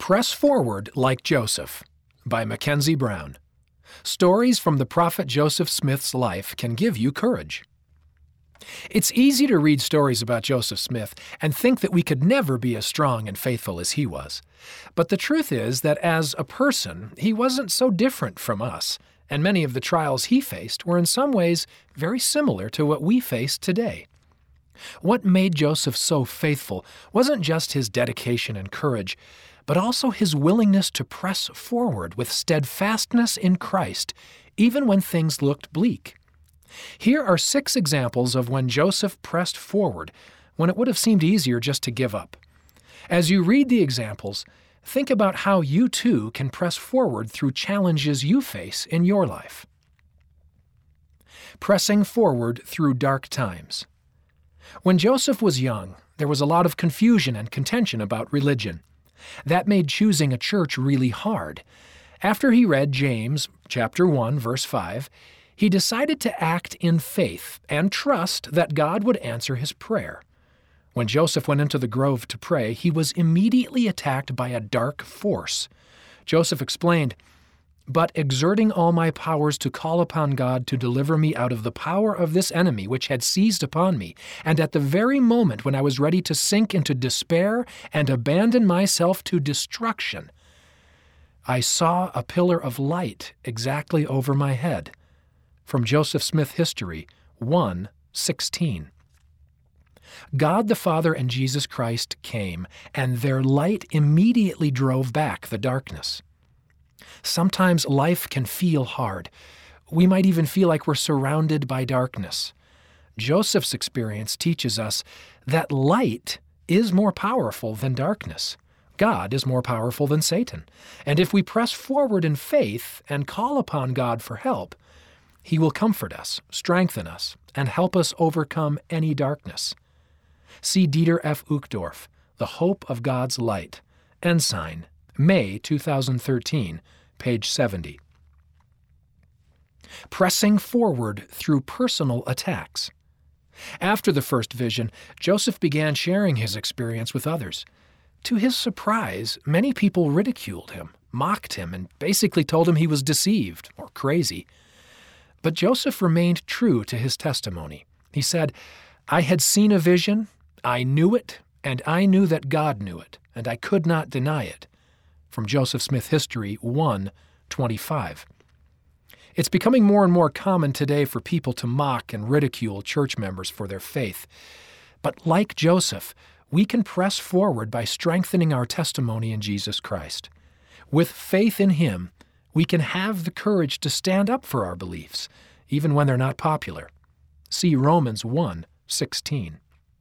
Press Forward Like Joseph by Mackenzie Brown. Stories from the prophet Joseph Smith's life can give you courage. It's easy to read stories about Joseph Smith and think that we could never be as strong and faithful as he was. But the truth is that as a person, he wasn't so different from us, and many of the trials he faced were in some ways very similar to what we face today. What made Joseph so faithful wasn't just his dedication and courage, but also his willingness to press forward with steadfastness in Christ, even when things looked bleak. Here are 6 examples of when Joseph pressed forward, when it would have seemed easier just to give up. As you read the examples, think about how you too can press forward through challenges you face in your life. Pressing forward through dark times. When Joseph was young, there was a lot of confusion and contention about religion. That made choosing a church really hard. After he read James chapter 1, verse 5, he decided to act in faith and trust that God would answer his prayer. When Joseph went into the grove to pray, he was immediately attacked by a dark force. Joseph explained, "But exerting all my powers to call upon God to deliver me out of the power of this enemy which had seized upon me, and at the very moment when I was ready to sink into despair and abandon myself to destruction, I saw a pillar of light exactly over my head." From Joseph Smith History 1:16. God the Father and Jesus Christ came, and their light immediately drove back the darkness. Sometimes life can feel hard. We might even feel like we're surrounded by darkness. Joseph's experience teaches us that light is more powerful than darkness. God is more powerful than Satan. And if we press forward in faith and call upon God for help, He will comfort us, strengthen us, and help us overcome any darkness. See Dieter F. Uchtdorf, The Hope of God's Light, Ensign, May 2013, page 70. Pressing forward through personal attacks. After the first vision, Joseph began sharing his experience with others. To his surprise, many people ridiculed him, mocked him, and basically told him he was deceived or crazy. But Joseph remained true to his testimony. He said, "I had seen a vision, I knew it, and I knew that God knew it, and I could not deny it." From Joseph Smith History 1:25. It's becoming more and more common today for people to mock and ridicule church members for their faith. But like Joseph, we can press forward by strengthening our testimony in Jesus Christ. With faith in Him, we can have the courage to stand up for our beliefs, even when they're not popular. See Romans 1:16.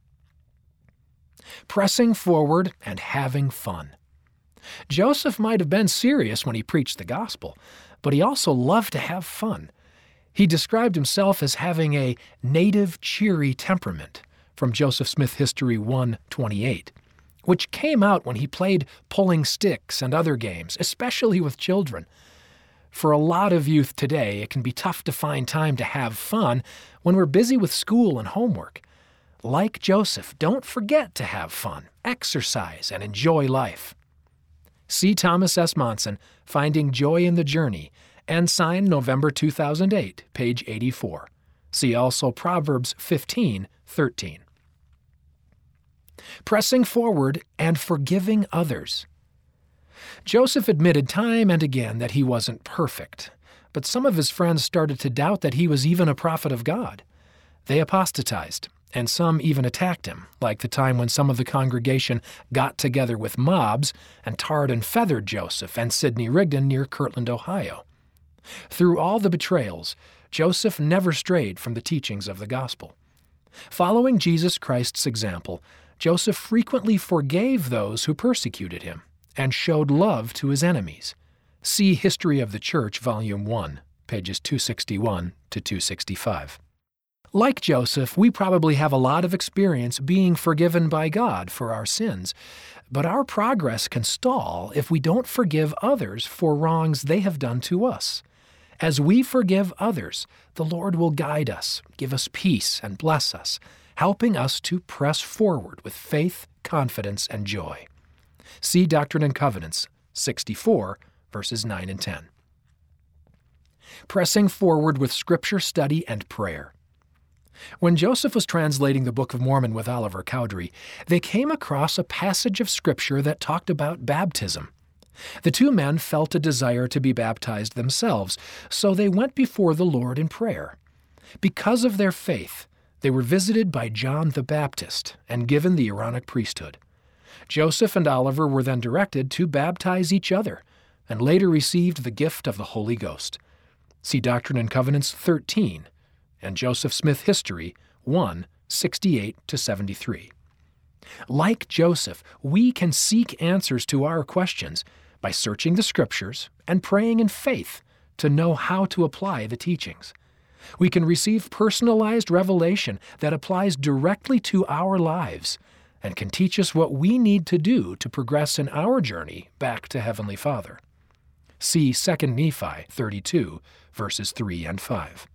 Pressing forward and having fun. Joseph might have been serious when he preached the gospel, but he also loved to have fun. He described himself as having a native, cheery temperament, from Joseph Smith History 1:28, which came out when he played pulling sticks and other games, especially with children. For a lot of youth today, it can be tough to find time to have fun when we're busy with school and homework. Like Joseph, don't forget to have fun, exercise, and enjoy life. See Thomas S. Monson, Finding Joy in the Journey, Ensign, November 2008, page 84. See also Proverbs 15:13. Pressing forward and forgiving others. Joseph admitted time and again that he wasn't perfect, but some of his friends started to doubt that he was even a prophet of God. They apostatized, and some even attacked him, like the time when some of the congregation got together with mobs and tarred and feathered Joseph and Sidney Rigdon near Kirtland, Ohio. Through all the betrayals, Joseph never strayed from the teachings of the gospel. Following Jesus Christ's example, Joseph frequently forgave those who persecuted him and showed love to his enemies. See History of the Church, Volume 1, pages 261 to 265. Like Joseph, we probably have a lot of experience being forgiven by God for our sins, but our progress can stall if we don't forgive others for wrongs they have done to us. As we forgive others, the Lord will guide us, give us peace, and bless us, helping us to press forward with faith, confidence, and joy. See Doctrine and Covenants, 64, verses 9 and 10. Pressing forward with Scripture study and prayer. When Joseph was translating the Book of Mormon with Oliver Cowdery, they came across a passage of Scripture that talked about baptism. The two men felt a desire to be baptized themselves, so they went before the Lord in prayer. Because of their faith, they were visited by John the Baptist and given the Aaronic priesthood. Joseph and Oliver were then directed to baptize each other, and later received the gift of the Holy Ghost. See Doctrine and Covenants 13 and Joseph Smith History 1, 68-73. Like Joseph, we can seek answers to our questions by searching the Scriptures and praying in faith to know how to apply the teachings. We can receive personalized revelation that applies directly to our lives and can teach us what we need to do to progress in our journey back to Heavenly Father. See 2 Nephi 32, verses 3 and 5.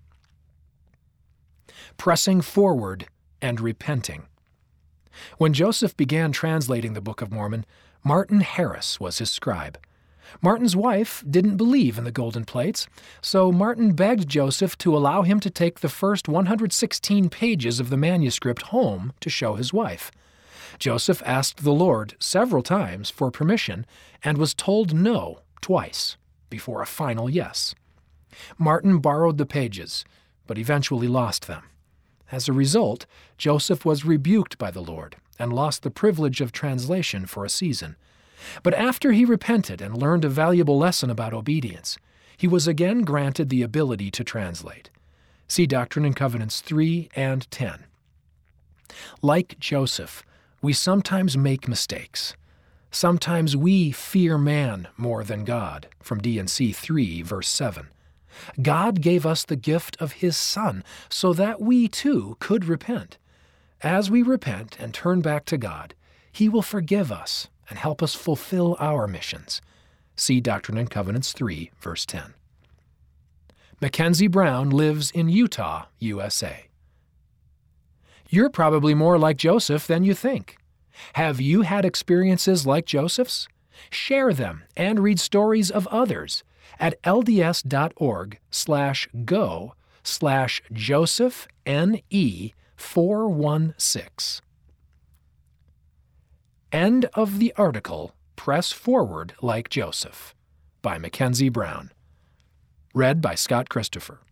Pressing forward and repenting. When Joseph began translating the Book of Mormon, Martin Harris was his scribe. Martin's wife didn't believe in the golden plates, so Martin begged Joseph to allow him to take the first 116 pages of the manuscript home to show his wife. Joseph asked the Lord several times for permission and was told no twice before a final yes. Martin borrowed the pages, but eventually lost them. As a result, Joseph was rebuked by the Lord and lost the privilege of translation for a season. But after he repented and learned a valuable lesson about obedience, he was again granted the ability to translate. See Doctrine and Covenants 3 and 10. Like Joseph, we sometimes make mistakes. Sometimes we fear man more than God, from D&C 3, verse 7. God gave us the gift of His Son so that we too could repent. As we repent and turn back to God, He will forgive us and help us fulfill our missions. See Doctrine and Covenants 3, verse 10. Mackenzie Brown lives in Utah, USA. You're probably more like Joseph than you think. Have you had experiences like Joseph's? Share them and read stories of others at lds.org/josephne416. End of the article, Press Forward Like Joseph, by Mackenzie Brown. Read by Scott Christopher.